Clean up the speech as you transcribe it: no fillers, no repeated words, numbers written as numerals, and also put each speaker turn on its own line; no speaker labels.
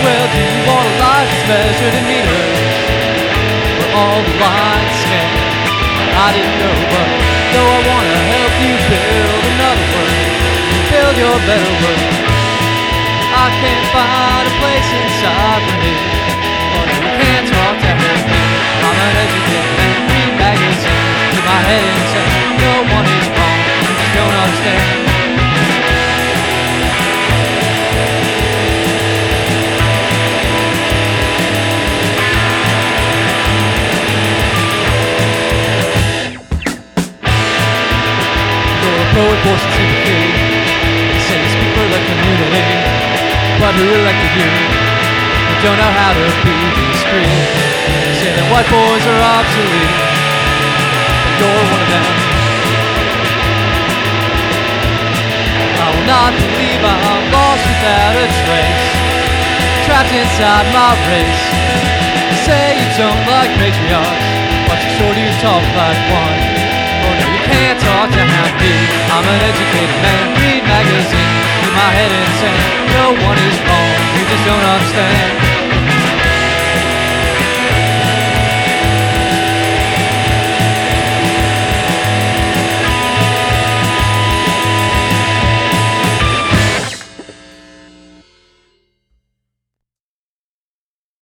Well, do you want a life that's measured in meters, where all the lights scan? I didn't know, but though I wanna help you build another world, build your better world, I can't find a place inside for me. Oh no, you can't talk to me. I'm an educated man, read magazines, keep my head insane. No one is wrong, you just don't understand. You're a poet, force and sympathy. They say you speak for the community, but who elected you? You don't know how to be discreet. They say that white boys are obsolete, but you're one of them. I will not believe I'm lost without a trace, trapped inside my race. You say you don't like patriarchs, but you sure do talk like one. Oh no, you can't talk to me. I'm an educated man, read magazines, keep my head insane. No one is wrong, you just don't understand.